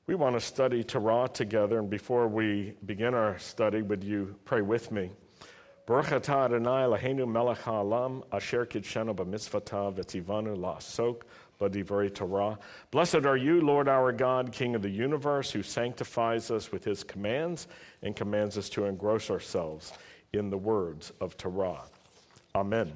We want to study Torah together, and before we begin our study, would you pray with me? Baruch atah Adonai Eloheinu melech ha'olam asher kidshenu b'mitzvotav v'tzivanu la'asok b'divrei Torah. Blessed are you, Lord our God, King of the universe, who sanctifies us with his commands and commands us to engross ourselves in the words of Torah. Amen.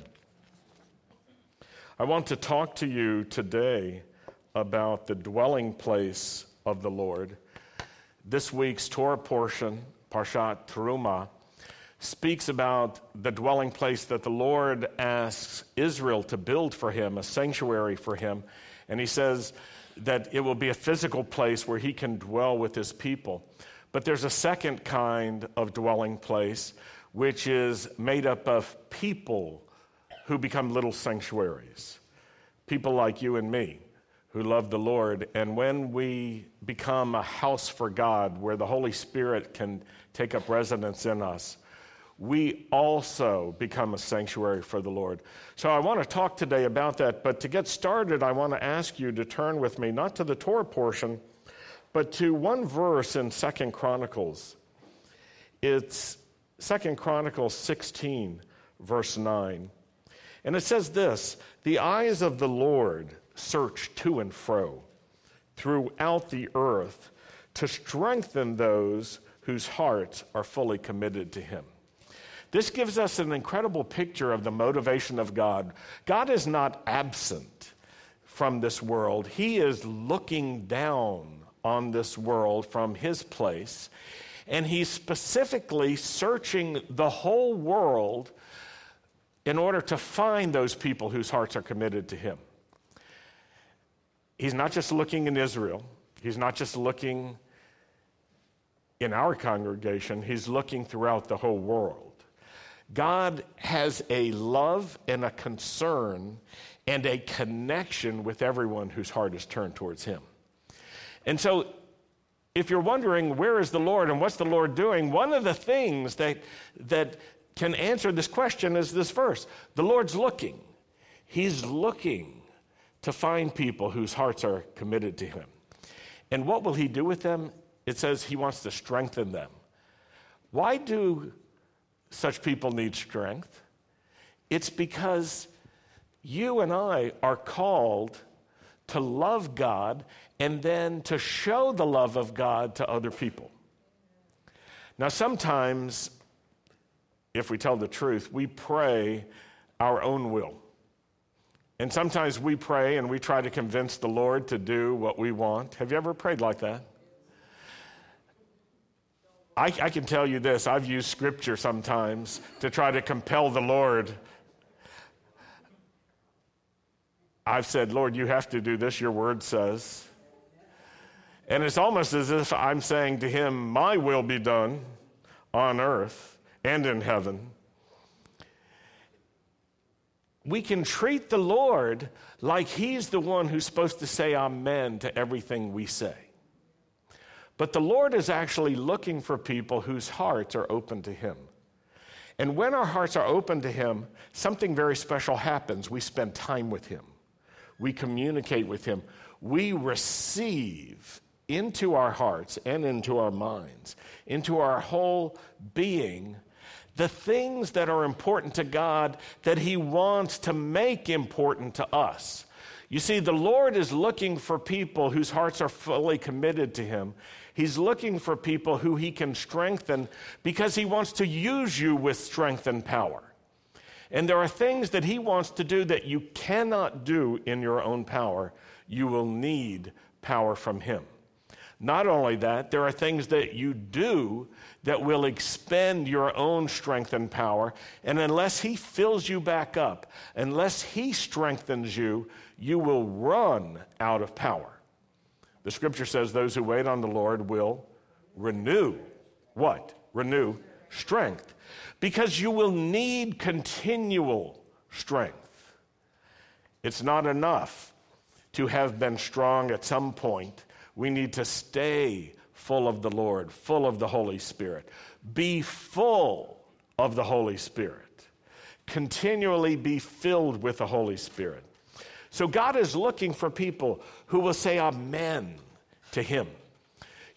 I want to talk to you today about the dwelling place of the Lord. This week's Torah portion, Parshat Terumah, speaks about the dwelling place that the Lord asks Israel to build for him, a sanctuary for him. And he says that it will be a physical place where he can dwell with his people. But there's a second kind of dwelling place, which is made up of people who become little sanctuaries. People like you and me, who love the Lord, and when we become a house for God where the Holy Spirit can take up residence in us, we also become a sanctuary for the Lord. So I want to talk today about that, but to get started, I want to ask you to turn with me, not to the Torah portion, but to one verse in 2 Chronicles. It's 2 Chronicles 16, verse 9. And it says this, "The eyes of the Lord search to and fro throughout the earth to strengthen those whose hearts are fully committed to him." This gives us an incredible picture of the motivation of God. God is not absent from this world. He is looking down on this world from his place, and he's specifically searching the whole world in order to find those people whose hearts are committed to him. He's not just looking in Israel. He's not just looking in our congregation. He's looking throughout the whole world. God has a love and a concern and a connection with everyone whose heart is turned towards him. And so if you're wondering, where is the Lord and what's the Lord doing? One of the things that can answer this question is this verse. The Lord's looking. He's looking to find people whose hearts are committed to him. And what will he do with them? It says he wants to strengthen them. Why do such people need strength? It's because you and I are called to love God and then to show the love of God to other people. Now, sometimes, if we tell the truth, we pray our own will. And sometimes we pray and we try to convince the Lord to do what we want. Have you ever prayed like that? I can tell you this. I've used scripture sometimes to try to compel the Lord. I've said, Lord, you have to do this, your word says. And it's almost as if I'm saying to him, my will be done on earth and in heaven. We can treat the Lord like he's the one who's supposed to say amen to everything we say. But the Lord is actually looking for people whose hearts are open to him. And when our hearts are open to him, something very special happens. We spend time with him. We communicate with him. We receive into our hearts and into our minds, into our whole being, the things that are important to God that he wants to make important to us. You see, the Lord is looking for people whose hearts are fully committed to him. He's looking for people who he can strengthen because he wants to use you with strength and power. And there are things that he wants to do that you cannot do in your own power. You will need power from him. Not only that, there are things that you do that will expend your own strength and power, and unless he fills you back up, unless he strengthens you, you will run out of power. The scripture says those who wait on the Lord will renew. What? Renew strength. Because you will need continual strength. It's not enough to have been strong at some point. We need to stay full of the Lord, full of the Holy Spirit. Be full of the Holy Spirit. Continually be filled with the Holy Spirit. So God is looking for people who will say amen to him.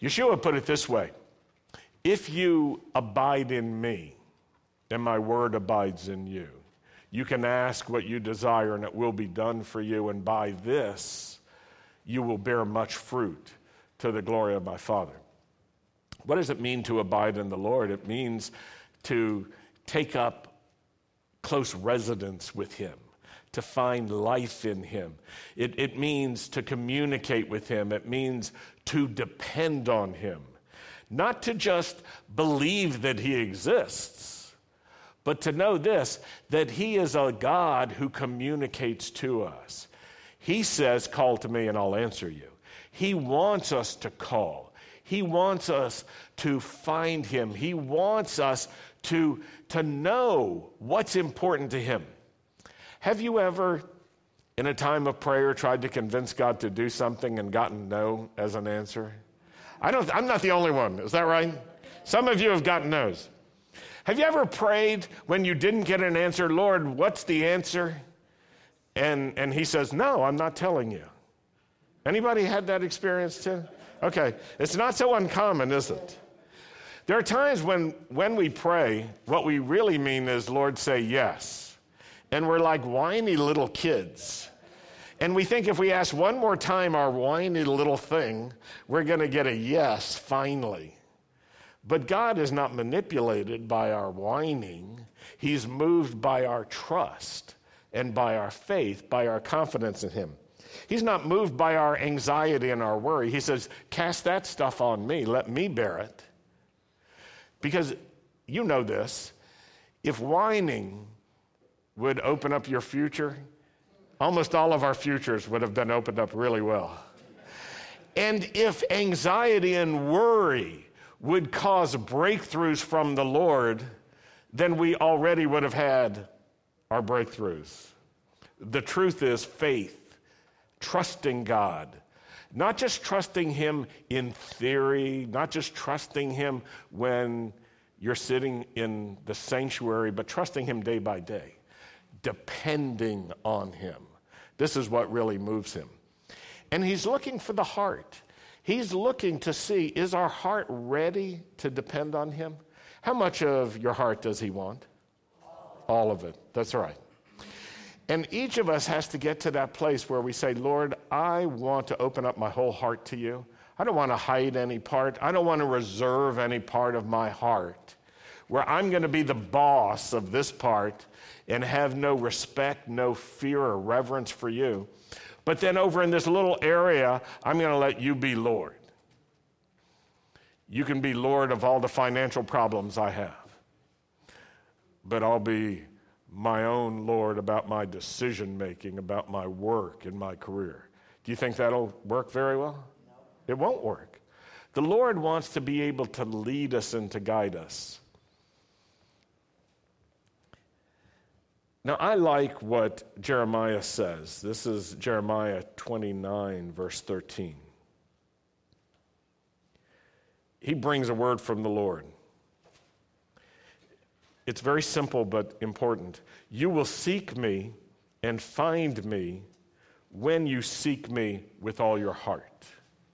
Yeshua put it this way: if you abide in me, and my word abides in you, you can ask what you desire, and it will be done for you, and by this you will bear much fruit to the glory of my Father. What does it mean to abide in the Lord? It means to take up close residence with him, to find life in him. It means to communicate with him. It means to depend on him. Not to just believe that he exists, but to know this, that he is a God who communicates to us. He says, call to me and I'll answer you. He wants us to call. He wants us to find him. He wants us to know what's important to him. Have you ever, in a time of prayer, tried to convince God to do something and gotten no as an answer? I'm not the only one. Is that right? Some of you have gotten no's. Have you ever prayed when you didn't get an answer, Lord, what's the answer? And he says, no, I'm not telling you. Anybody had that experience too? Okay, it's not so uncommon, is it? There are times when we pray, what we really mean is, Lord, say yes. And we're like whiny little kids. And we think if we ask one more time our whiny little thing, we're going to get a yes finally. But God is not manipulated by our whining. He's moved by our trust and by our faith, by our confidence in him. He's not moved by our anxiety and our worry. He says, cast that stuff on me. Let me bear it. Because you know this, if whining would open up your future, almost all of our futures would have been opened up really well. And if anxiety and worry would cause breakthroughs from the Lord, then we already would have had our breakthroughs. The truth is faith, trusting God, not just trusting him in theory, not just trusting him when you're sitting in the sanctuary, but trusting him day by day, depending on him. This is what really moves him. And he's looking for the heart. He's looking to see, is our heart ready to depend on him? How much of your heart does he want? All of it. That's right. And each of us has to get to that place where we say, Lord, I want to open up my whole heart to you. I don't want to hide any part. I don't want to reserve any part of my heart where I'm going to be the boss of this part and have no respect, no fear or reverence for you. But then over in this little area, I'm going to let you be Lord. You can be Lord of all the financial problems I have. But I'll be my own Lord about my decision making, about my work and my career. Do you think that'll work very well? No. It won't work. The Lord wants to be able to lead us and to guide us. Now, I like what Jeremiah says. This is Jeremiah 29, verse 13. He brings a word from the Lord. It's very simple but important. You will seek me and find me when you seek me with all your heart.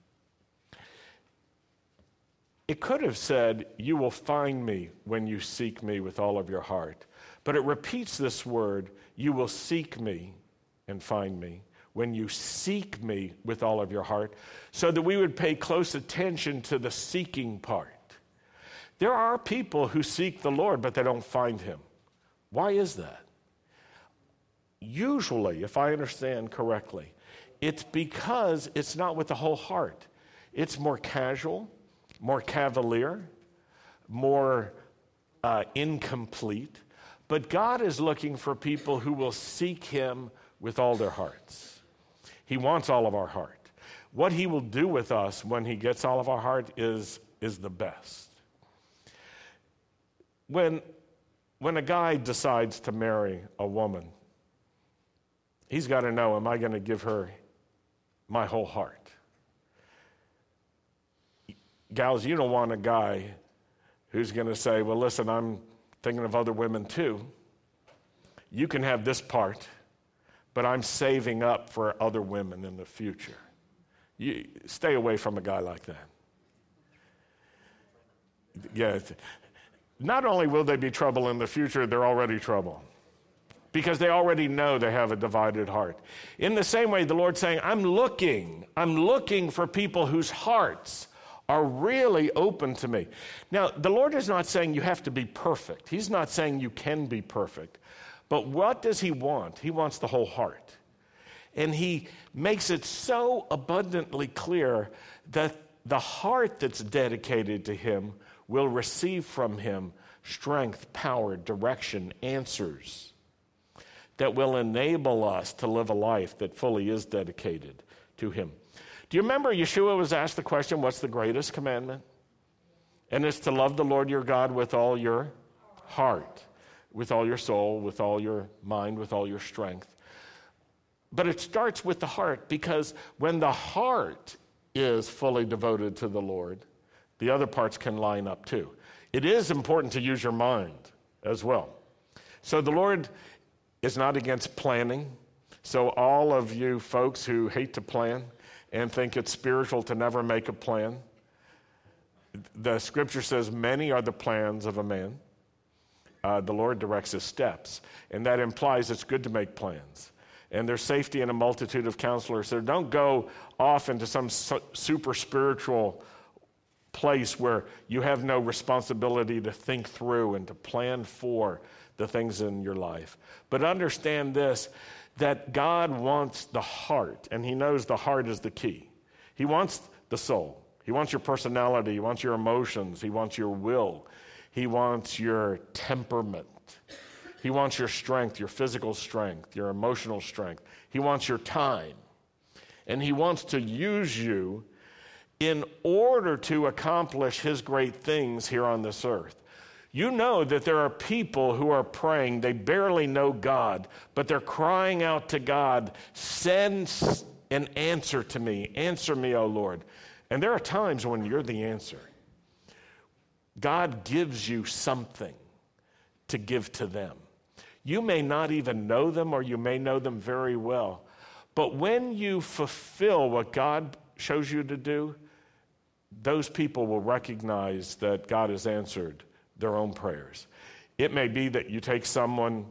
It could have said, you will find me when you seek me with all of your heart. But it repeats this word, you will seek me and find me when you seek me with all of your heart, so that we would pay close attention to the seeking part. There are people who seek the Lord, but they don't find him. Why is that? Usually, if I understand correctly, it's because it's not with the whole heart. It's more casual, more cavalier, more incomplete. But God is looking for people who will seek him with all their hearts. He wants all of our heart. What he will do with us when he gets all of our heart is the best. When a guy decides to marry a woman, he's got to know, am I going to give her my whole heart? Gals, you don't want a guy who's going to say, well, listen, I'm thinking of other women too. You can have this part, but I'm saving up for other women in the future. You stay away from a guy like that. Yeah. Not only will they be trouble in the future, they're already trouble. Because they already know they have a divided heart. In the same way, the Lord's saying, I'm looking for people whose hearts are really open to me. Now, the Lord is not saying you have to be perfect. He's not saying you can be perfect. But what does he want? He wants the whole heart. And he makes it so abundantly clear that the heart that's dedicated to him will receive from him strength, power, direction, answers that will enable us to live a life that fully is dedicated to him. Do you remember Yeshua was asked the question, what's the greatest commandment? And it's to love the Lord your God with all your heart, with all your soul, with all your mind, with all your strength. But it starts with the heart, because when the heart is fully devoted to the Lord, the other parts can line up too. It is important to use your mind as well. So the Lord is not against planning. So all of you folks who hate to plan and think it's spiritual to never make a plan, the scripture says many are the plans of a man. The Lord directs his steps. And that implies it's good to make plans. And there's safety in a multitude of counselors. So don't go off into some super spiritual place where you have no responsibility to think through and to plan for the things in your life. But understand this, that God wants the heart, and he knows the heart is the key. He wants the soul. He wants your personality. He wants your emotions. He wants your will. He wants your temperament. He wants your strength, your physical strength, your emotional strength. He wants your time. And he wants to use you in order to accomplish his great things here on this earth. You know that there are people who are praying, they barely know God, but they're crying out to God, send an answer to me. Answer me, O Lord. And there are times when you're the answer. God gives you something to give to them. You may not even know them, or you may know them very well. But when you fulfill what God shows you to do, those people will recognize that God has answered their own prayers. It may be that you take someone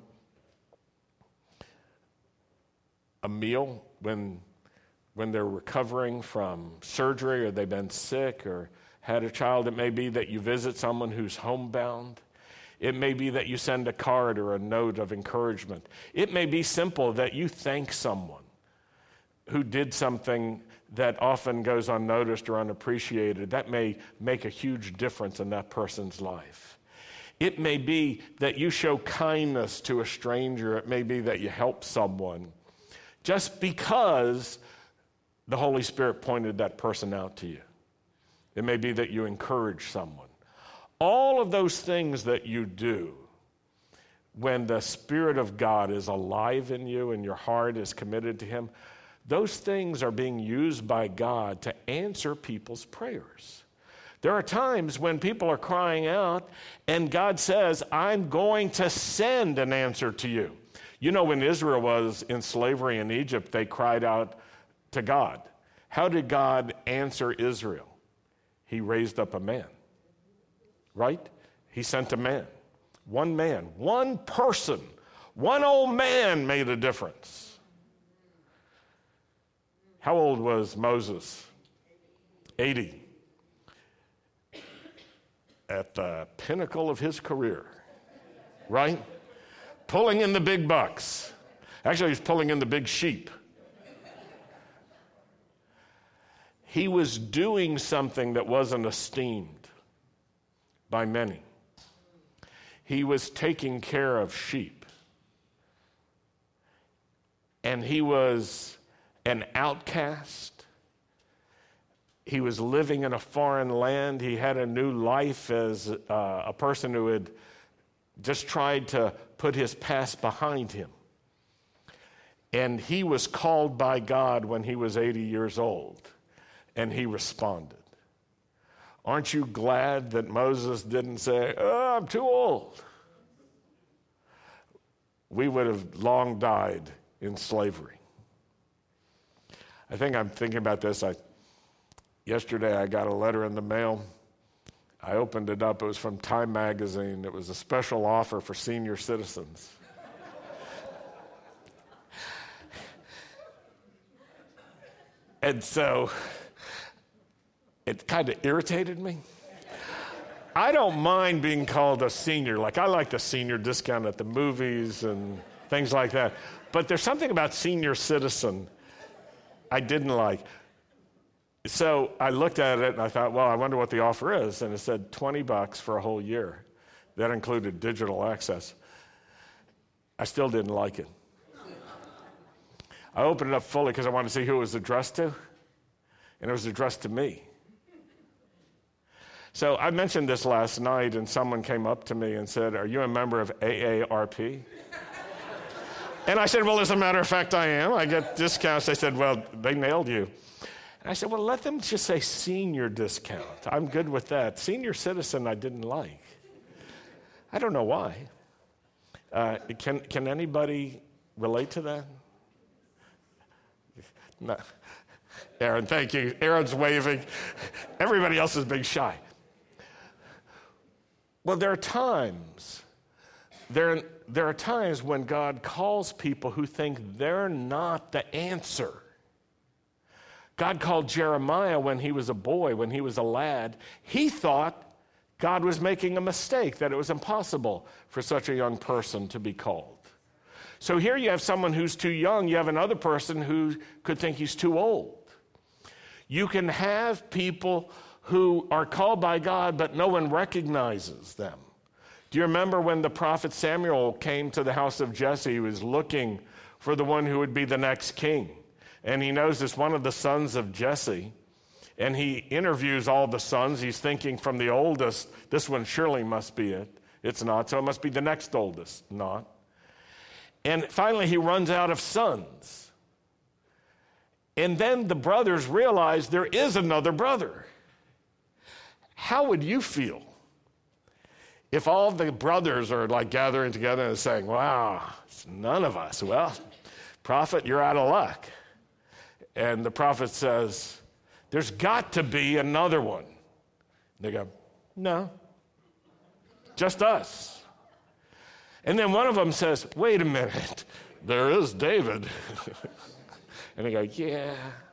a meal when they're recovering from surgery, or they've been sick or had a child. It may be that you visit someone who's homebound. It may be that you send a card or a note of encouragement. It may be simple that you thank someone who did something that often goes unnoticed or unappreciated. That may make a huge difference in that person's life. It may be that you show kindness to a stranger. It may be that you help someone just because the Holy Spirit pointed that person out to you. It may be that you encourage someone. All of those things that you do when the Spirit of God is alive in you and your heart is committed to him, those things are being used by God to answer people's prayers. There are times when people are crying out and God says, I'm going to send an answer to you. You know, when Israel was in slavery in Egypt, they cried out to God. How did God answer Israel? He raised up a man, right? He sent a man, one person, one old man made a difference. How old was Moses? 80. At the pinnacle of his career, right? Pulling in the big bucks. Actually, he's pulling in the big sheep. He was doing something that wasn't esteemed by many. He was taking care of sheep. And he was an outcast. He was living in a foreign land. He had a new life as a person who had just tried to put his past behind him. And he was called by God when he was 80 years old, and he responded. Aren't you glad that Moses didn't say, oh, I'm too old? We would have long died in slavery. I think I'm thinking about this. Yesterday, I got a letter in the mail. I opened it up. It was from Time Magazine. It was a special offer for senior citizens. And so it kind of irritated me. I don't mind being called a senior. Like, I like the senior discount at the movies and things like that. But there's something about senior citizen I didn't like. So I looked at it and I thought, well, I wonder what the offer is. And it said $20 for a whole year. That included digital access. I still didn't like it. I opened it up fully because I wanted to see who it was addressed to. And it was addressed to me. So I mentioned this last night, and someone came up to me and said, "Are you a member of AARP?" And I said, "Well, as a matter of fact, I am. I get discounts." They said, "Well, they nailed you." And I said, "Well, let them just say senior discount. I'm good with that. Senior citizen I didn't like." I don't know why. Can anybody relate to that? No. Aaron, thank you. Aaron's waving. Everybody else is being shy. Well, there are times when God calls people who think they're not the answer. God called Jeremiah when he was a boy, when he was a lad. He thought God was making a mistake, that it was impossible for such a young person to be called. So here you have someone who's too young. You have another person who could think he's too old. You can have people who are called by God, but no one recognizes them. Do you remember when the prophet Samuel came to the house of Jesse? He was looking for the one who would be the next king. And he knows it's one of the sons of Jesse. And he interviews all the sons. He's thinking from the oldest, this one surely must be it. It's not, so it must be the next oldest. Not. And finally he runs out of sons. And then the brothers realize there is another brother. How would you feel if all the brothers are like gathering together and saying, "Wow, it's none of us. Well, prophet, you're out of luck." And the prophet says, "There's got to be another one." They go, "No, just us." And then one of them says, "Wait a minute, there is David." And they go, yeah.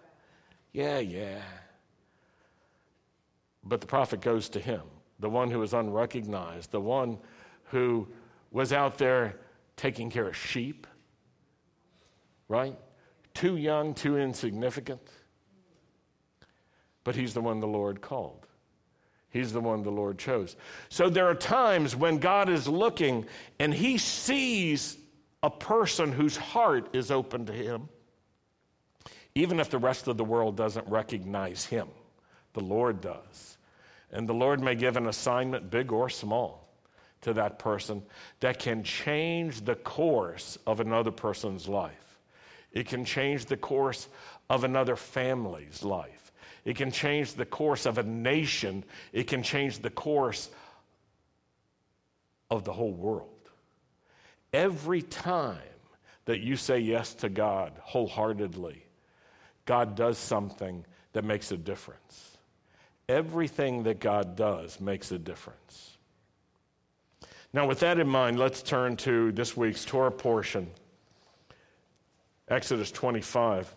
But the prophet goes to him, the one who is unrecognized, the one who was out there taking care of sheep, right? Too young, too insignificant. But he's the one the Lord called. He's the one the Lord chose. So there are times when God is looking and he sees a person whose heart is open to him. Even if the rest of the world doesn't recognize him, the Lord does. And the Lord may give an assignment, big or small, to that person that can change the course of another person's life. It can change the course of another family's life. It can change the course of a nation. It can change the course of the whole world. Every time that you say yes to God wholeheartedly, God does something that makes a difference. Everything that God does makes a difference. Now, with that in mind, let's turn to this week's Torah portion, Exodus 25.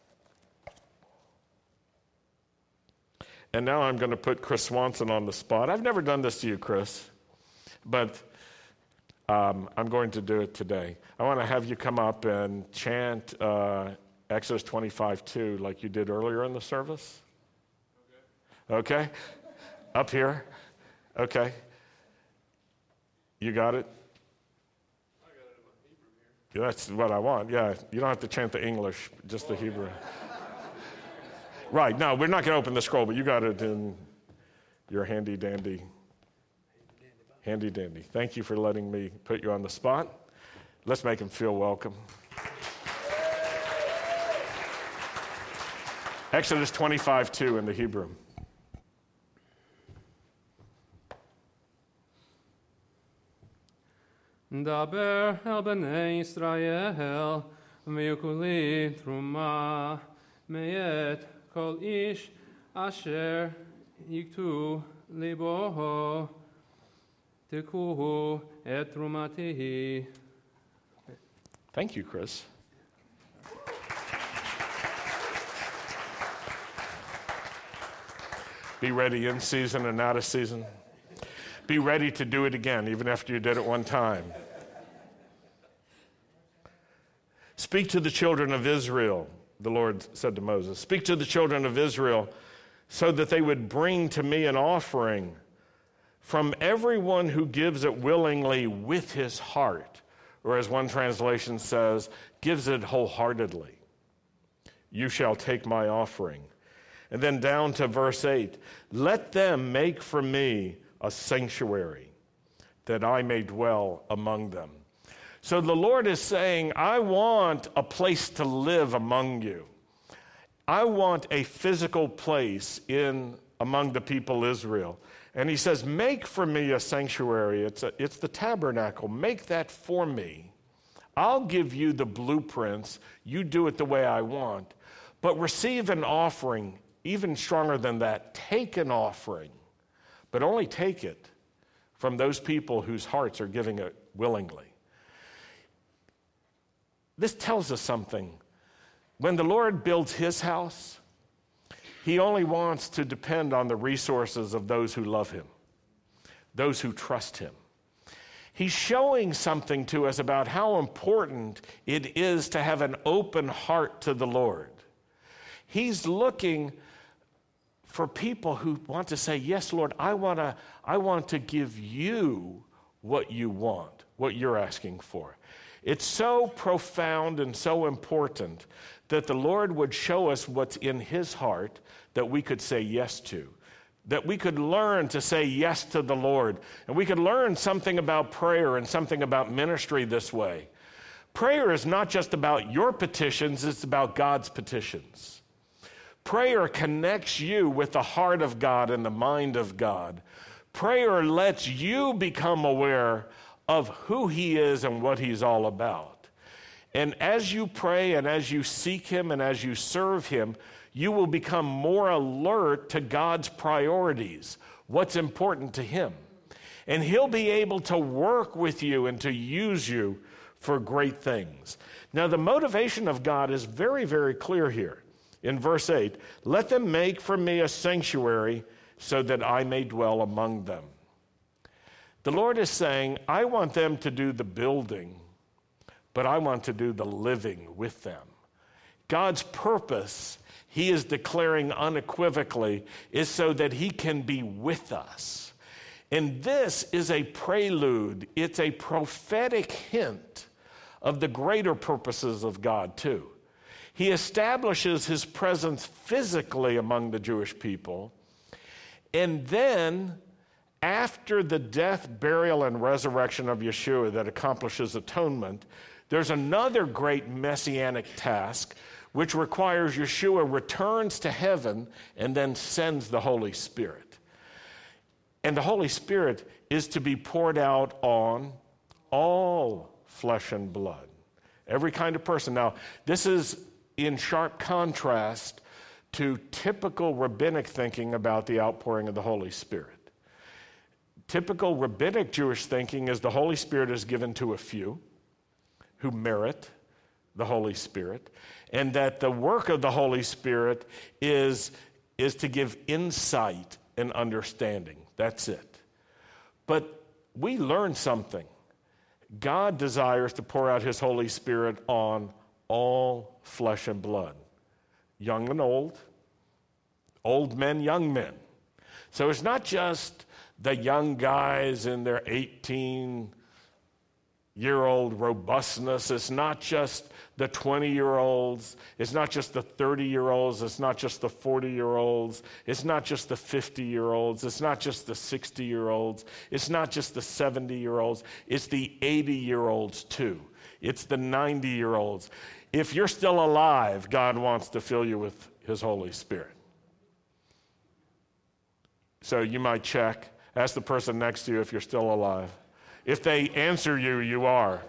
And now I'm going to put Chris Swanson on the spot. I've never done this to you, Chris, but I'm going to do it today. I want to have you come up and chant Exodus 25:2, like you did earlier in the service. Okay? Up here. Okay. You got it? I got it in my Hebrew here. That's what I want. Yeah, you don't have to chant the English, just the Hebrew. Right. No, we're not going to open the scroll, but you got it in your handy dandy. Handy dandy. Thank you for letting me put you on the spot. Let's make him feel welcome. Exodus 25:2 in the Hebrew. Daber el b'nei Yisrael v'yukuli truma meyet kol ish asher יקטו ליבו תקוהו את תרומתי. Thank you, Chris. Be ready in season and out of season. Be ready to do it again, even after you did it one time. Speak to the children of Israel, the Lord said to Moses. Speak to the children of Israel so that they would bring to me an offering from everyone who gives it willingly with his heart, or as one translation says, gives it wholeheartedly. You shall take my offering. And then down to verse 8, let them make for me a sanctuary that I may dwell among them. So the Lord is saying, I want a place to live among you. I want a physical place among the people Israel. And he says, make for me a sanctuary. It's the tabernacle. Make that for me. I'll give you the blueprints. You do it the way I want. But receive an offering. Even stronger than that, take an offering, but only take it from those people whose hearts are giving it willingly. This tells us something. When the Lord builds his house, he only wants to depend on the resources of those who love him, those who trust him. He's showing something to us about how important it is to have an open heart to the Lord. He's looking for people who want to say, yes, Lord, I want to give you what you want, what you're asking for. It's so profound and so important that the Lord would show us what's in his heart that we could say yes to, that we could learn to say yes to the Lord, and we could learn something about prayer and something about ministry this way. Prayer is not just about your petitions, it's about God's petitions. Prayer connects you with the heart of God and the mind of God. Prayer lets you become aware of who he is and what he's all about. And as you pray and as you seek him and as you serve him, you will become more alert to God's priorities, what's important to him. And he'll be able to work with you and to use you for great things. Now, the motivation of God is very, very clear here. In verse 8, let them make for me a sanctuary so that I may dwell among them. The Lord is saying, I want them to do the building, but I want to do the living with them. God's purpose, he is declaring unequivocally, is so that he can be with us. And this is a prelude, it's a prophetic hint of the greater purposes of God too. He establishes his presence physically among the Jewish people. And then, after the death, burial, and resurrection of Yeshua that accomplishes atonement, there's another great messianic task which requires Yeshua returns to heaven and then sends the Holy Spirit. And the Holy Spirit is to be poured out on all flesh and blood, every kind of person. Now, this is in sharp contrast to typical rabbinic thinking about the outpouring of the Holy Spirit. Typical rabbinic Jewish thinking is the Holy Spirit is given to a few who merit the Holy Spirit, and that the work of the Holy Spirit is to give insight and understanding. That's it. But we learn something. God desires to pour out his Holy Spirit on all flesh and blood, young and old men, young men. So it's not just the young guys in their 18-year-old robustness. It's not just the 20-year-olds. It's not just the 30-year-olds. It's not just the 40-year-olds. It's not just the 50-year-olds. It's not just the 60-year-olds. It's not just the 70-year-olds. It's the 80-year-olds too. It's the 90-year-olds. If you're still alive, God wants to fill you with his Holy Spirit. So you might check. Ask the person next to you if you're still alive. If they answer you, you are.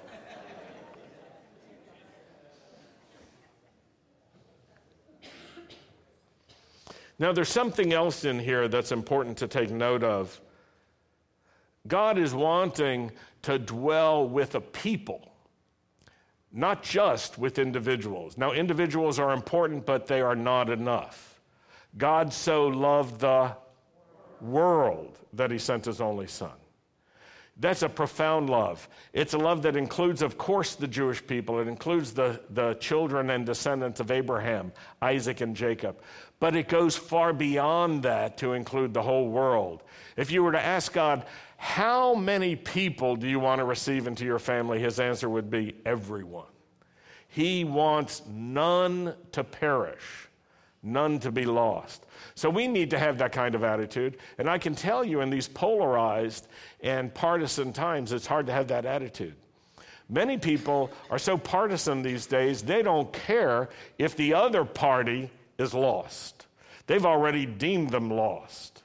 Now, there's something else in here that's important to take note of. God is wanting to dwell with a people, not just with individuals. Now, individuals are important, but they are not enough. God so loved the world that he sent his only son. That's a profound love. It's a love that includes, of course, the Jewish people. It includes the children and descendants of Abraham, Isaac, and Jacob. But it goes far beyond that to include the whole world. If you were to ask God, how many people do you want to receive into your family? His answer would be everyone. He wants none to perish, none to be lost. So we need to have that kind of attitude. And I can tell you in these polarized and partisan times, it's hard to have that attitude. Many people are so partisan these days, they don't care if the other party is lost. They've already deemed them lost.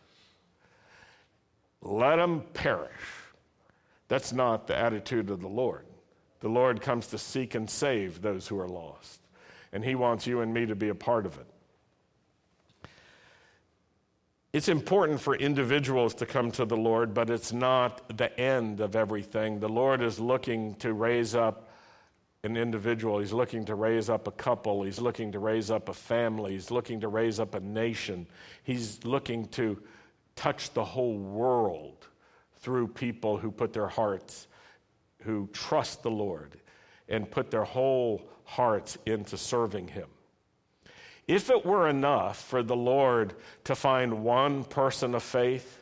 Let them perish. That's not the attitude of the Lord. The Lord comes to seek and save those who are lost. And he wants you and me to be a part of it. It's important for individuals to come to the Lord, but it's not the end of everything. The Lord is looking to raise up an individual. He's looking to raise up a couple. He's looking to raise up a family. He's looking to raise up a nation. He's looking to touch the whole world through people who put their hearts, who trust the Lord and put their whole hearts into serving him. If it were enough for the Lord to find one person of faith,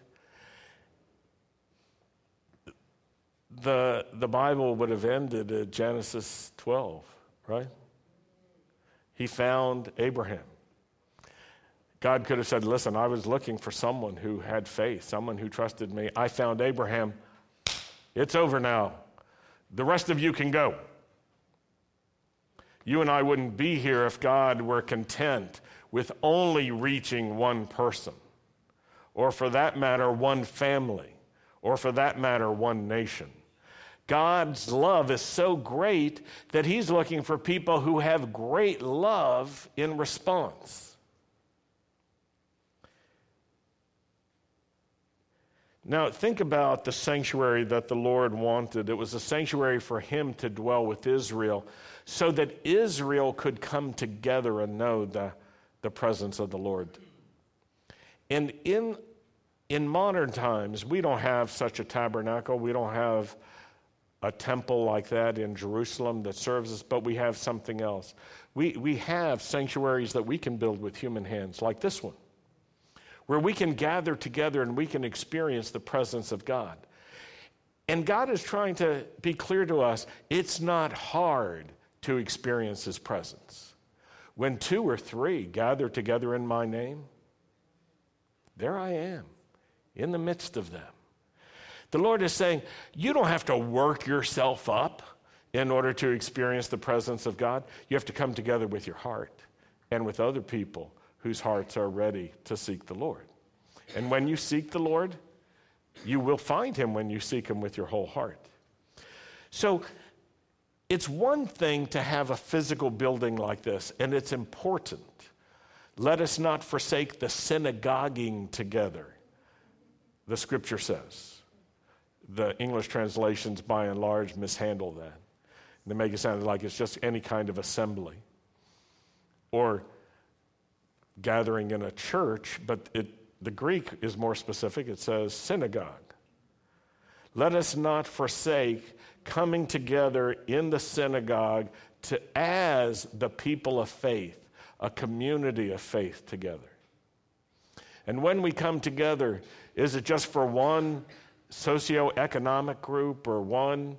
the Bible would have ended at Genesis 12, right? He found Abraham. God could have said, listen, I was looking for someone who had faith, someone who trusted me. I found Abraham. It's over now. The rest of you can go. You and I wouldn't be here if God were content with only reaching one person, or for that matter, one family, or for that matter, one nation. God's love is so great that he's looking for people who have great love in response. Now, think about the sanctuary that the Lord wanted. It was a sanctuary for him to dwell with Israel so that Israel could come together and know the presence of the Lord. And in modern times, we don't have such a tabernacle. We don't have a temple like that in Jerusalem that serves us, but we have something else. We have sanctuaries that we can build with human hands, like this one, where we can gather together and we can experience the presence of God. And God is trying to be clear to us, it's not hard to experience his presence. When 2 or 3 gather together in my name, there I am, in the midst of them. The Lord is saying, you don't have to work yourself up in order to experience the presence of God. You have to come together with your heart and with other people whose hearts are ready to seek the Lord. And when you seek the Lord, you will find him when you seek him with your whole heart. So it's one thing to have a physical building like this, and it's important. Let us not forsake the synagoguing together, the scripture says. The English translations, by and large, mishandle that. They make it sound like it's just any kind of assembly or gathering in a church, but the Greek is more specific. It says synagogue. Let us not forsake coming together in the synagogue as the people of faith, a community of faith together. And when we come together, is it just for one socioeconomic group or one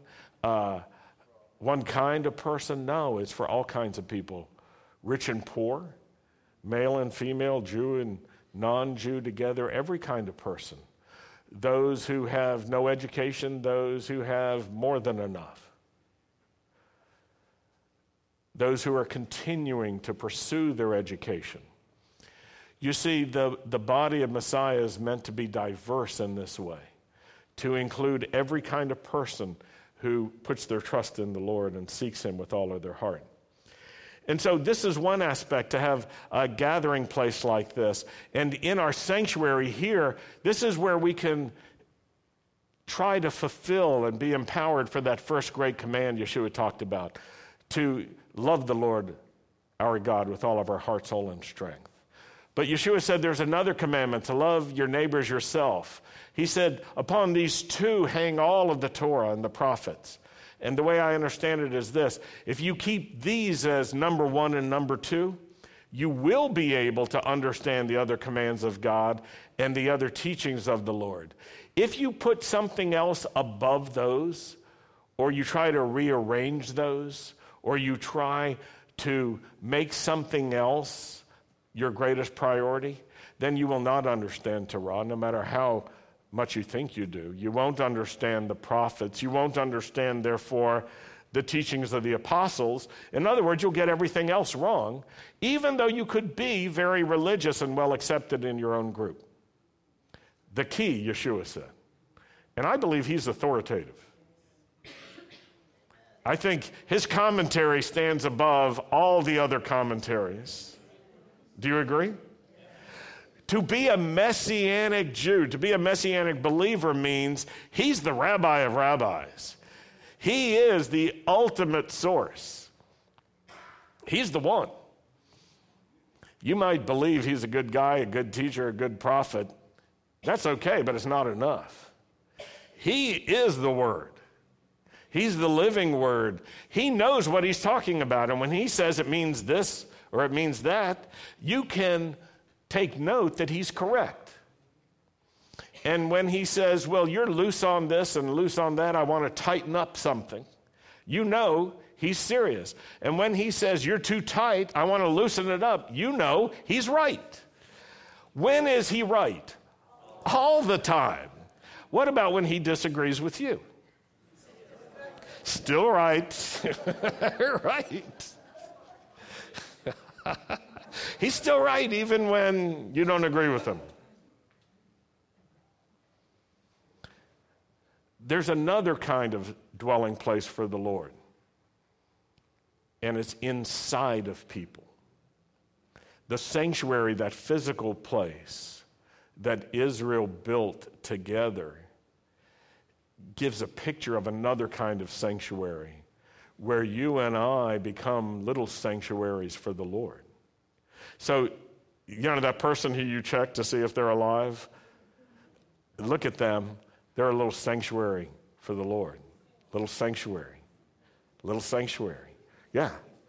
kind of person? No, it's for all kinds of people, rich and poor, male and female, Jew and non-Jew together, every kind of person. Those who have no education, those who have more than enough. Those who are continuing to pursue their education. You see, the body of Messiah is meant to be diverse in this way, to include every kind of person who puts their trust in the Lord and seeks him with all of their heart. And so this is one aspect, to have a gathering place like this. And in our sanctuary here, this is where we can try to fulfill and be empowered for that first great command Yeshua talked about, to love the Lord our God with all of our heart, soul, and strength. But Yeshua said there's another commandment, to love your neighbors yourself. He said, upon these two hang all of the Torah and the prophets. And the way I understand it is this: if you keep these as number one and number two, you will be able to understand the other commands of God and the other teachings of the Lord. If you put something else above those, or you try to rearrange those, or you try to make something else your greatest priority, then you will not understand Torah, no matter how much you think you do. You won't understand the prophets. You won't understand, therefore, the teachings of the apostles. In other words, you'll get everything else wrong, even though you could be very religious and well accepted in your own group. The key, Yeshua said. And I believe he's authoritative. I think his commentary stands above all the other commentaries. Do you agree? To be a Messianic Jew, to be a Messianic believer, means he's the rabbi of rabbis. He is the ultimate source. He's the one. You might believe he's a good guy, a good teacher, a good prophet. That's okay, but it's not enough. He is the Word. He's the living Word. He knows what he's talking about. And when he says it means this or it means that, you can take note that he's correct. And when he says, well, you're loose on this and loose on that, I want to tighten up something, you know he's serious. And when he says, you're too tight, I want to loosen it up, you know he's right. When is he right? All the time. What about when he disagrees with you? Still right. Right. He's still right even when you don't agree with him. There's another kind of dwelling place for the Lord, and it's inside of people. The sanctuary, that physical place that Israel built together, gives a picture of another kind of sanctuary where you and I become little sanctuaries for the Lord. So, you know that person who you check to see if they're alive? Look at them. They're a little sanctuary for the Lord. Little sanctuary. Little sanctuary. Yeah.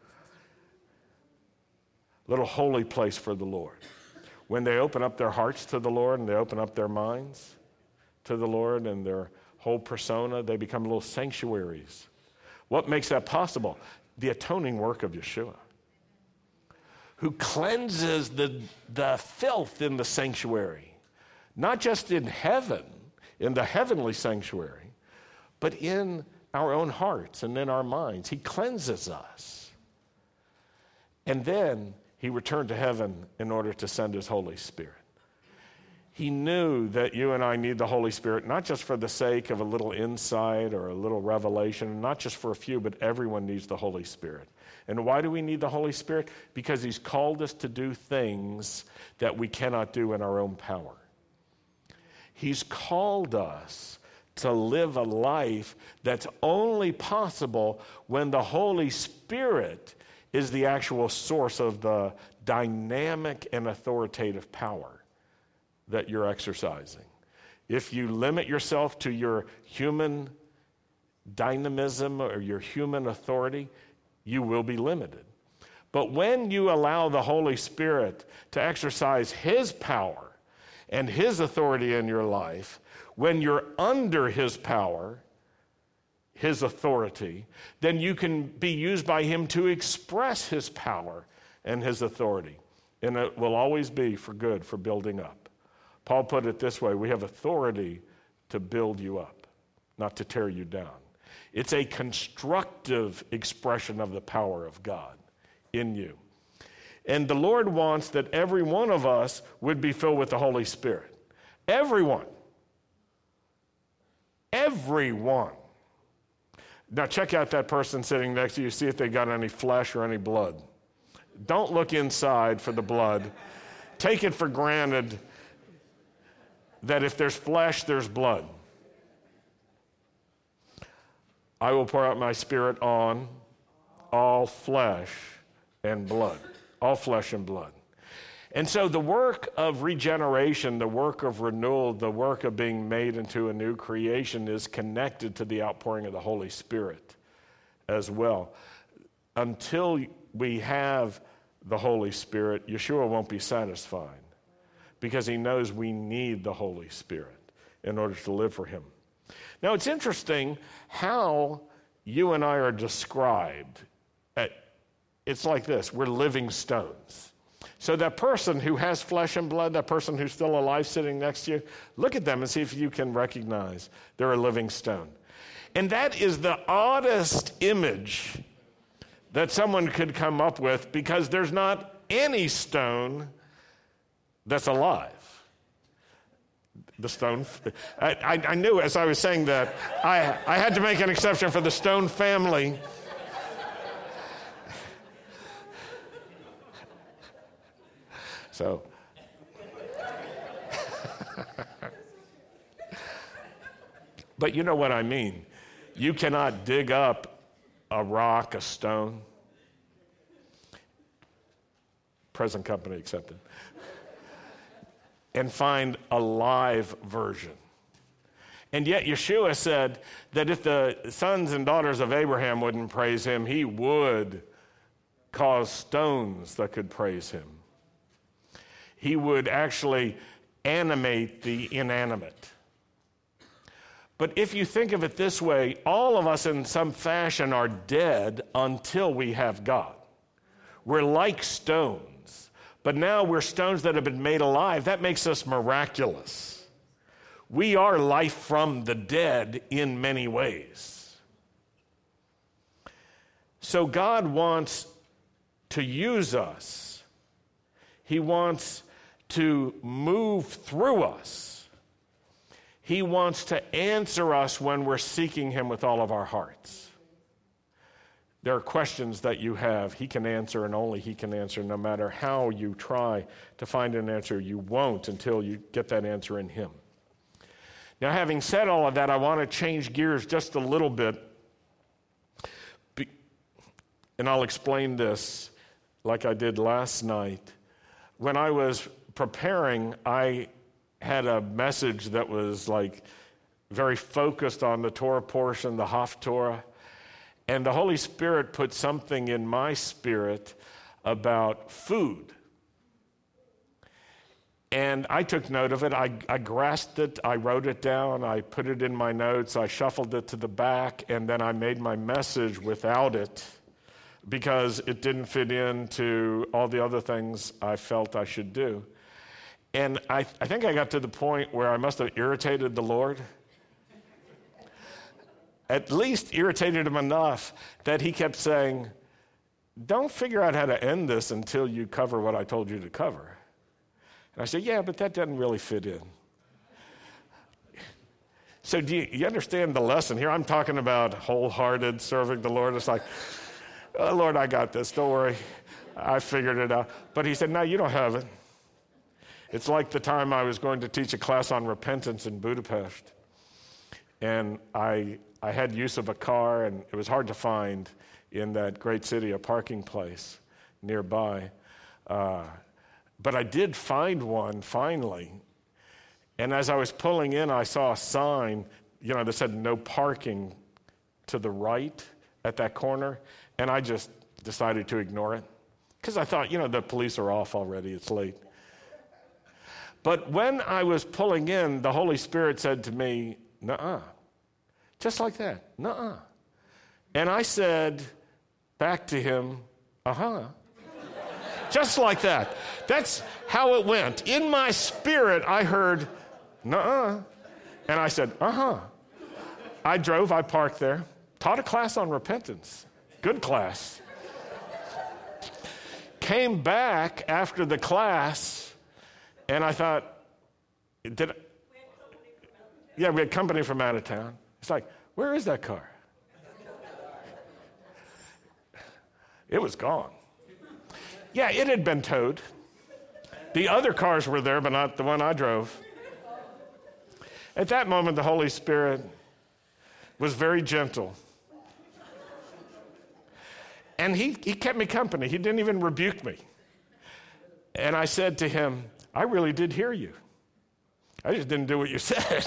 Little holy place for the Lord. When they open up their hearts to the Lord and they open up their minds to the Lord and their whole persona, they become little sanctuaries. What makes that possible? The atoning work of Yeshua, who cleanses the filth in the sanctuary, not just in heaven, in the heavenly sanctuary, but in our own hearts and in our minds. He cleanses us. And then he returned to heaven in order to send his Holy Spirit. He knew that you and I need the Holy Spirit, not just for the sake of a little insight or a little revelation, not just for a few, but everyone needs the Holy Spirit. And why do we need the Holy Spirit? Because he's called us to do things that we cannot do in our own power. He's called us to live a life that's only possible when the Holy Spirit is the actual source of the dynamic and authoritative power that you're exercising. If you limit yourself to your human dynamism or your human authority, you will be limited. But when you allow the Holy Spirit to exercise his power and his authority in your life, when you're under his power, his authority, then you can be used by him to express his power and his authority. And it will always be for good, for building up. Paul put it this way: we have authority to build you up, not to tear you down. It's a constructive expression of the power of God in you. And the Lord wants that every one of us would be filled with the Holy Spirit. Everyone. Everyone. Now check out that person sitting next to you, see if they got any flesh or any blood. Don't look inside for the blood. Take it for granted that if there's flesh, there's blood. I will pour out my Spirit on all flesh and blood. All flesh and blood. And so the work of regeneration, the work of renewal, the work of being made into a new creation is connected to the outpouring of the Holy Spirit as well. Until we have the Holy Spirit, Yeshua won't be satisfied because he knows we need the Holy Spirit in order to live for him. Now, it's interesting how you and I are described. It's like this. We're living stones. So that person who has flesh and blood, that person who's still alive sitting next to you, look at them and see if you can recognize they're a living stone. And that is the oddest image that someone could come up with because there's not any stone that's alive. The stone, I knew as I was saying that, I had to make an exception for the stone family. So, but you know what I mean. You cannot dig up a rock, a stone, present company accepted, and find a live version. And yet Yeshua said that if the sons and daughters of Abraham wouldn't praise him, he would cause stones that could praise him. He would actually animate the inanimate. But if you think of it this way, all of us in some fashion are dead until we have God. We're like stones, but now we're stones that have been made alive. That makes us miraculous. We are life from the dead in many ways. So God wants to use us. He wants to move through us. He wants to answer us when we're seeking him with all of our hearts. There are questions that you have. He can answer, and only he can answer. No matter how you try to find an answer, you won't until you get that answer in him. Now, having said all of that, I want to change gears just a little bit. And I'll explain this like I did last night. When I was preparing, I had a message that was like very focused on the Torah portion, the Haftorah. And the Holy Spirit put something in my spirit about food. And I took note of it. I grasped it. I wrote it down. I put it in my notes. I shuffled it to the back. And then I made my message without it because it didn't fit into all the other things I felt I should do. And I think I got to the point where I must have irritated the Lord. At least irritated him enough that he kept saying, don't figure out how to end this until you cover what I told you to cover. And I said, yeah, but that doesn't really fit in. So do you understand the lesson here? I'm talking about wholehearted serving the Lord. It's like, oh, Lord, I got this. Don't worry. I figured it out. But he said, no, you don't have it. It's like the time I was going to teach a class on repentance in Budapest. And I had use of a car, and it was hard to find in that great city a parking place nearby. But I did find one finally. And as I was pulling in, I saw a sign, that said no parking to the right at that corner. And I just decided to ignore it because I thought, the police are off already. It's late. But when I was pulling in, the Holy Spirit said to me, nuh-uh. Just like that, nuh-uh. And I said back to him, uh-huh. Just like that. That's how it went. In my spirit, I heard, nuh-uh. And I said, uh-huh. I drove, I parked there, taught a class on repentance. Good class. Came back after the class, and I thought, we had company from out of town. It's like, where is that car? It was gone. Yeah, it had been towed. The other cars were there, but not the one I drove. At that moment, the Holy Spirit was very gentle. And he kept me company. He didn't even rebuke me. And I said to him, I really did hear you. I just didn't do what you said.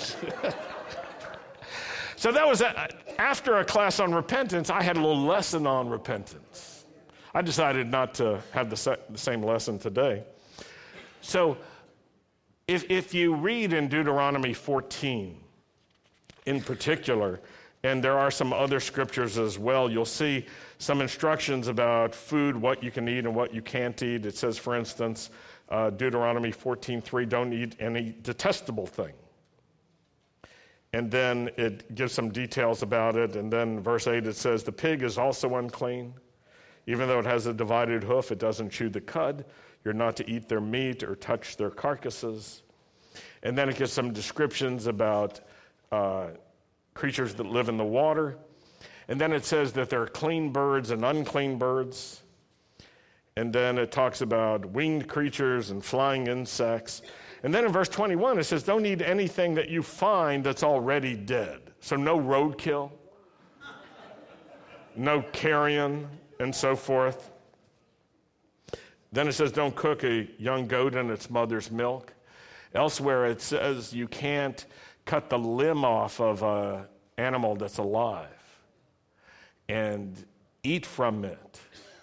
So that was, after a class on repentance, I had a little lesson on repentance. I decided not to have the same lesson today. So if you read in Deuteronomy 14 in particular, and there are some other scriptures as well, you'll see some instructions about food, what you can eat and what you can't eat. It says, for instance, Deuteronomy 14:3, don't eat any detestable thing. And then it gives some details about it. And then verse 8, it says, the pig is also unclean. Even though it has a divided hoof, it doesn't chew the cud. You're not to eat their meat or touch their carcasses. And then it gives some descriptions about creatures that live in the water. And then it says that there are clean birds and unclean birds. And then it talks about winged creatures and flying insects. And then in verse 21, it says, don't eat anything that you find that's already dead. So no roadkill, no carrion, and so forth. Then it says, don't cook a young goat in its mother's milk. Elsewhere, it says you can't cut the limb off of an animal that's alive and eat from it,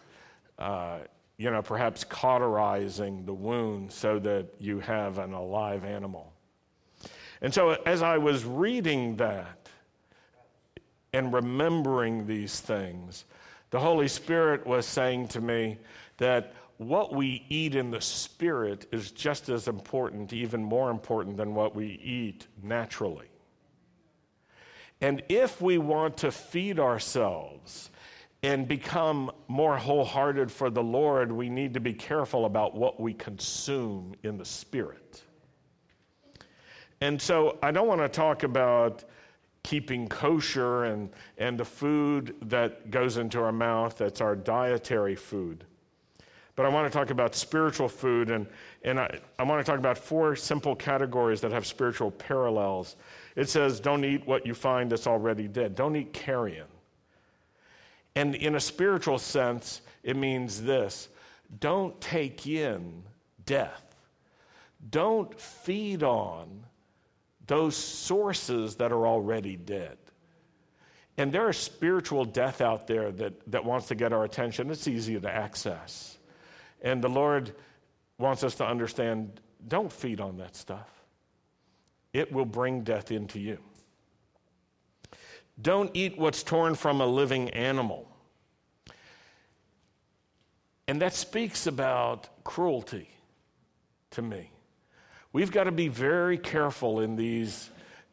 perhaps cauterizing the wound so that you have an alive animal. And so as I was reading that and remembering these things, the Holy Spirit was saying to me that what we eat in the Spirit is just as important, even more important than what we eat naturally. And if we want to feed ourselves and become more wholehearted for the Lord, we need to be careful about what we consume in the Spirit. And so I don't want to talk about keeping kosher and the food that goes into our mouth, that's our dietary food. But I want to talk about spiritual food, and I want to talk about 4 simple categories that have spiritual parallels. It says, don't eat what you find that's already dead. Don't eat carrion. And in a spiritual sense, it means this: don't take in death. Don't feed on those sources that are already dead. And there is spiritual death out there that wants to get our attention. It's easy to access. And the Lord wants us to understand, don't feed on that stuff. It will bring death into you. Don't eat what's torn from a living animal. And that speaks about cruelty to me. We've got to be very careful in these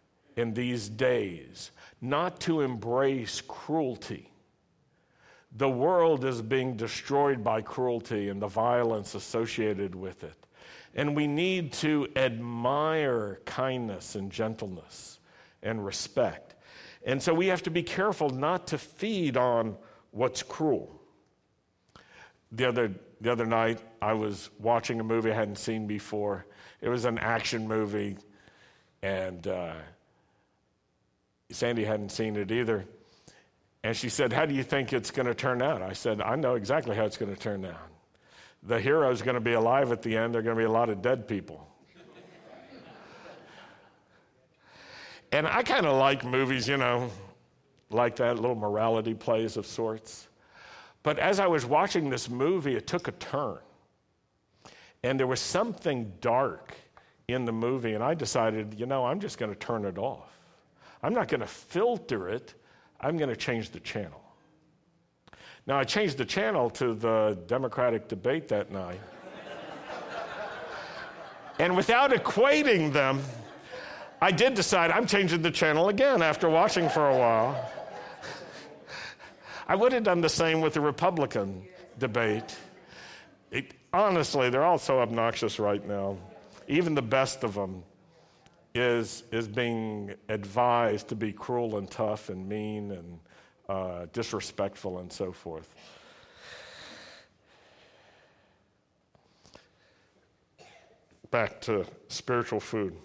days not to embrace cruelty. The world is being destroyed by cruelty and the violence associated with it. And we need to admire kindness and gentleness and respect. And so we have to be careful not to feed on what's cruel. The other night, I was watching a movie I hadn't seen before. It was an action movie, and Sandy hadn't seen it either. And she said, how do you think it's going to turn out? I said, I know exactly how it's going to turn out. The hero's going to be alive at the end. There are going to be a lot of dead people. And I kind of like movies, like that, little morality plays of sorts. But as I was watching this movie, it took a turn. And there was something dark in the movie, and I decided, I'm just going to turn it off. I'm not going to filter it. I'm going to change the channel. Now, I changed the channel to the Democratic debate that night. And without equating them, I did decide I'm changing the channel again after watching for a while. I would have done the same with the Republican debate. Honestly, they're all so obnoxious right now. Even the best of them is being advised to be cruel and tough and mean and disrespectful and so forth. back to spiritual food.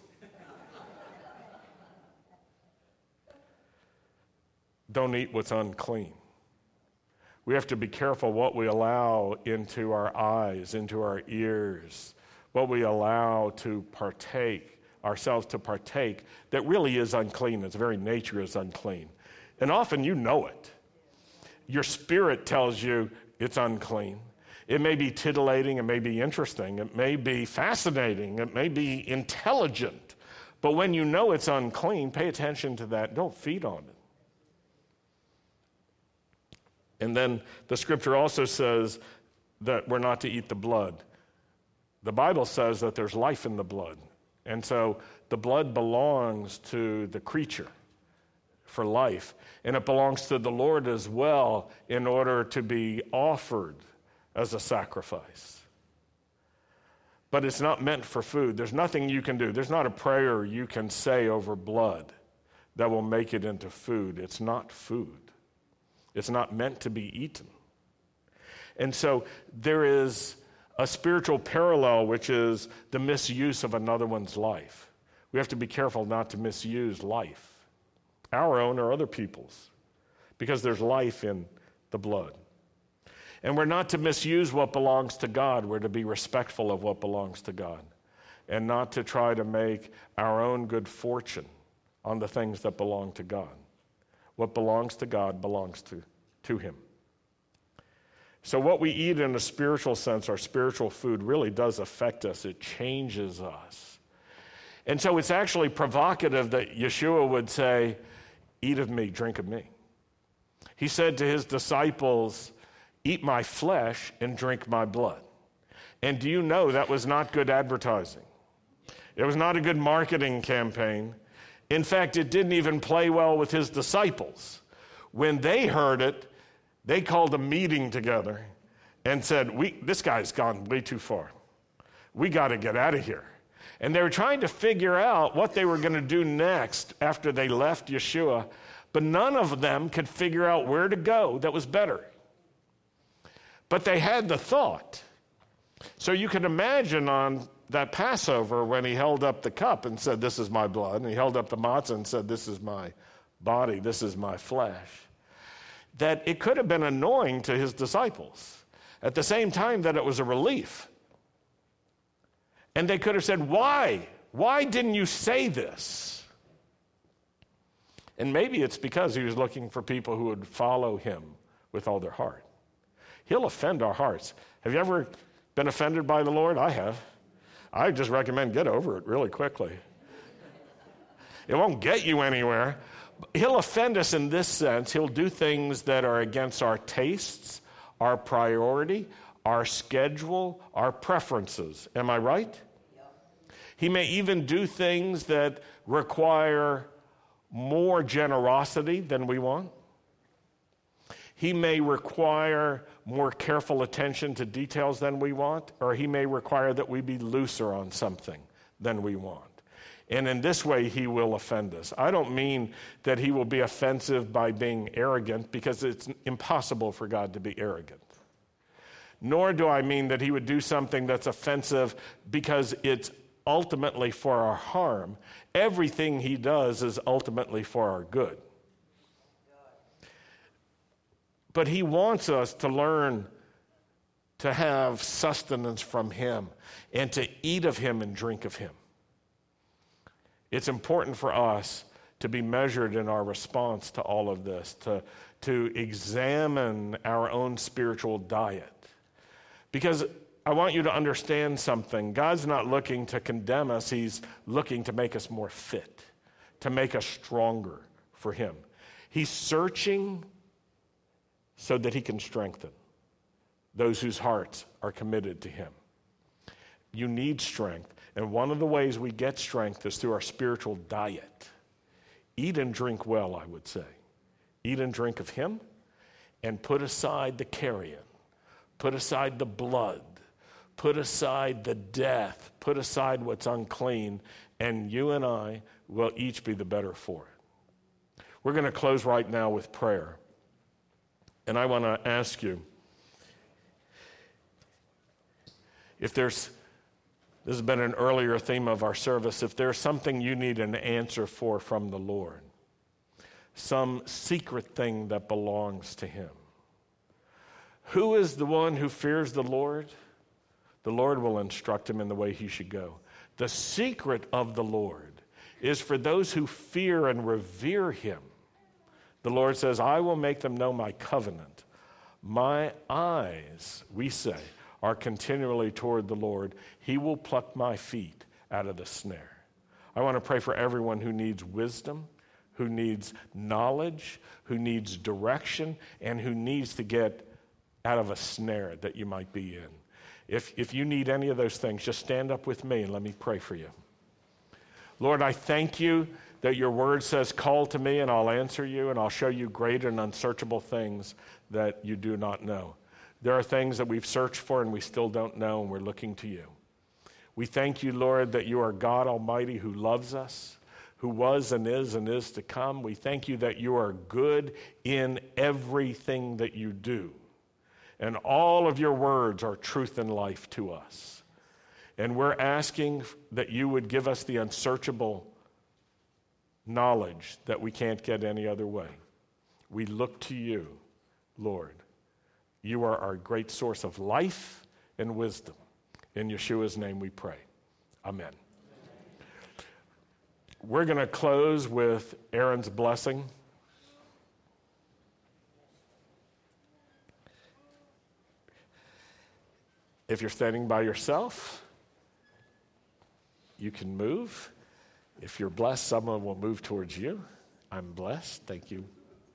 Don't eat what's unclean. We have to be careful what we allow into our eyes, into our ears, what we allow to partake, ourselves to partake, that really is unclean. Its very nature is unclean. And often you know it. Your spirit tells you it's unclean. It may be titillating, it may be interesting, it may be fascinating, it may be intelligent. But when you know it's unclean, pay attention to that. Don't feed on it. And then the scripture also says that we're not to eat the blood. The Bible says that there's life in the blood. And so the blood belongs to the creature for life. And it belongs to the Lord as well in order to be offered as a sacrifice. But it's not meant for food. There's nothing you can do. There's not a prayer you can say over blood that will make it into food. It's not food. It's not meant to be eaten. And so there is a spiritual parallel, which is the misuse of another one's life. We have to be careful not to misuse life, our own or other people's, because there's life in the blood. And we're not to misuse what belongs to God. We're to be respectful of what belongs to God and not to try to make our own good fortune on the things that belong to God. What belongs to God belongs to Him. So what we eat in a spiritual sense, our spiritual food, really does affect us. It changes us. And so it's actually provocative that Yeshua would say, "Eat of me, drink of me." He said to his disciples, "Eat my flesh and drink my blood." And do you know that was not good advertising? It was not a good marketing campaign. In fact, it didn't even play well with his disciples. When they heard it, they called a meeting together and said, this guy's gone way too far. We got to get out of here. And they were trying to figure out what they were going to do next after they left Yeshua, but none of them could figure out where to go that was better. But they had the thought. So you can imagine on that Passover when he held up the cup and said, "This is my blood," and he held up the matzah and said, "This is my body, this is my flesh," that it could have been annoying to his disciples. At the same time that it was a relief. And they could have said, "Why? Why didn't you say this?" And maybe it's because he was looking for people who would follow him with all their heart. He'll offend our hearts. Have you ever been offended by the Lord? I have. I just recommend get over it really quickly. It won't get you anywhere. He'll offend us in this sense. He'll do things that are against our tastes, our priority, our schedule, our preferences. Am I right? He may even do things that require more generosity than we want. He may require more careful attention to details than we want, or he may require that we be looser on something than we want. And in this way, he will offend us. I don't mean that he will be offensive by being arrogant, because it's impossible for God to be arrogant. Nor do I mean that he would do something that's offensive because it's ultimately for our harm. Everything he does is ultimately for our good. But he wants us to learn to have sustenance from him and to eat of him and drink of him. It's important for us to be measured in our response to all of this, to examine our own spiritual diet. Because I want you to understand something. God's not looking to condemn us. He's looking to make us more fit, to make us stronger for him. He's searching so that he can strengthen those whose hearts are committed to him. You need strength. And one of the ways we get strength is through our spiritual diet. Eat and drink well, I would say. Eat and drink of him, and put aside the carrion. Put aside the blood. Put aside the death. Put aside what's unclean, and you and I will each be the better for it. We're going to close right now with prayer. And I want to ask you, if there's This has been an earlier theme of our service. If there's something you need an answer for from the Lord, some secret thing that belongs to him, who is the one who fears the Lord? The Lord will instruct him in the way he should go. The secret of the Lord is for those who fear and revere him. The Lord says, I will make them know my covenant. My eyes, we say, are continually toward the Lord. He will pluck my feet out of the snare. I want to pray for everyone who needs wisdom, who needs knowledge, who needs direction, and who needs to get out of a snare that you might be in. If you need any of those things, just stand up with me and let me pray for you. Lord, I thank you that your word says, call to me and I'll answer you and I'll show you great and unsearchable things that you do not know. There are things that we've searched for and we still don't know, and we're looking to you. We thank you, Lord, that you are God Almighty who loves us, who was and is to come. We thank you that you are good in everything that you do. And all of your words are truth and life to us. And we're asking that you would give us the unsearchable knowledge that we can't get any other way. We look to you, Lord. You are our great source of life and wisdom. In Yeshua's name we pray. Amen. We're going to close with Aaron's blessing. If you're standing by yourself, you can move. If you're blessed, someone will move towards you. I'm blessed. Thank you.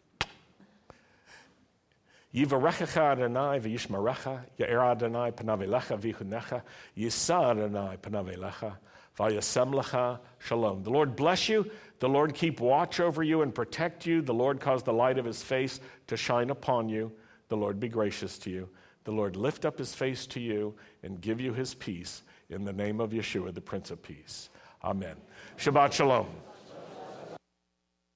Yivarechecha Adonai v'yishmerecha, Ya'er Adonai panav elecha v'yichunecha, Yisa Adonai panav elecha, v'yasem lecha shalom. The Lord bless you. The Lord keep watch over you and protect you. The Lord cause the light of his face to shine upon you. The Lord be gracious to you. The Lord lift up his face to you and give you his peace in the name of Yeshua, the Prince of Peace. Amen. Shabbat Shalom.